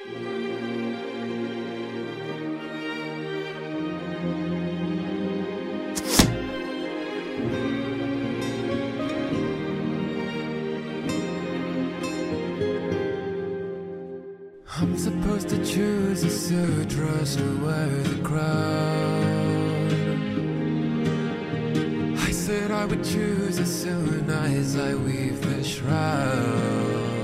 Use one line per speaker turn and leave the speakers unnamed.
I'm supposed to choose a suit, dress to wear the crown. I said I would choose as soon as I weave the shroud.